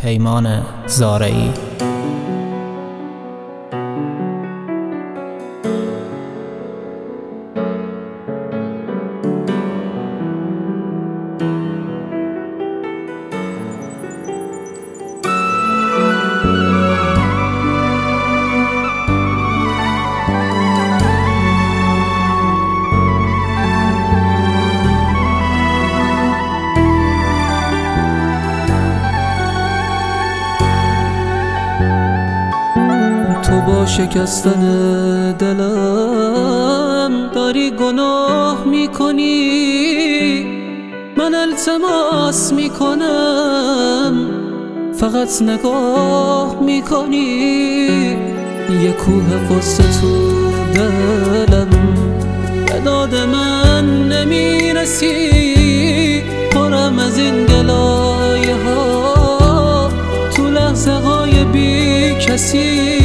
پیمان زارعی. تو با شکستن دلم داری گناه میکنی، من التماس میکنم فقط نگاه میکنی. یه کوه قصه تو دلم به داد من نمیرسی، پرم از این گلایه ها تو لحظه های بی کسی.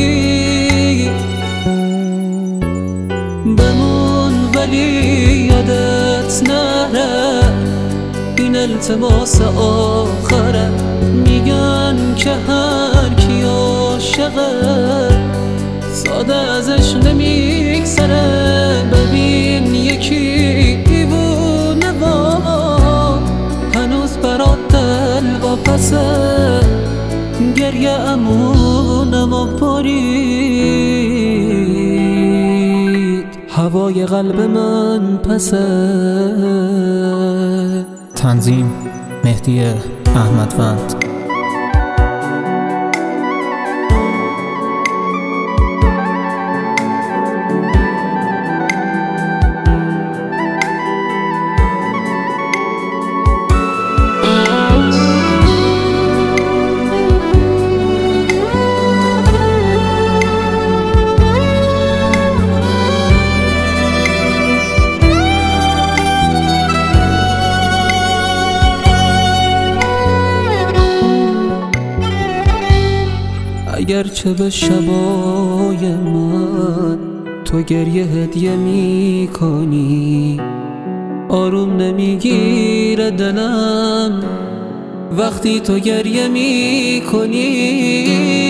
بمون ولی یادت نره این التماس آخره، میگن که هر کی عاشقه ساده ازش نمیگذره. ببین یکی دیوونه با هنوز برات دل واپسه، گریه امونم و برید هوای قلب من پسه. تنظیم مهدی احمدوند. اگرچه به شبای من تو گریه هدیه می کنی، آروم نمیگیره دلم وقتی تو گریه می کنی.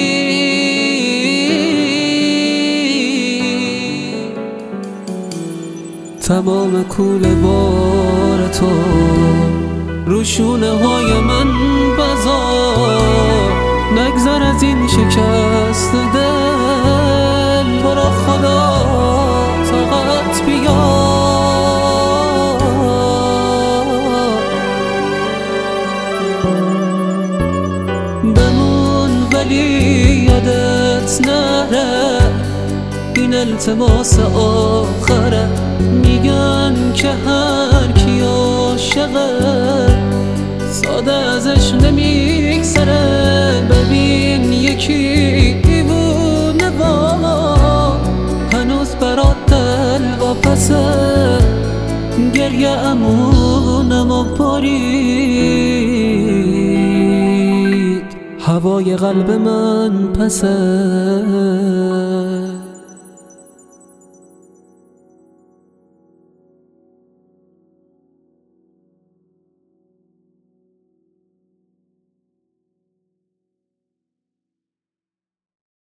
تمام کوله بار تو روشونه های من بذار، نگذر از این شکست دل، تو را خدا طاقت بیار. بمون ولی یادت نره این التماس آخره، میگن که هر کی عاشقه ساده ازش نمیگذره. ببین یکی دیوونه با هنوز برات دل واپسه، گریه امونم و برید هوای قلب من پسه.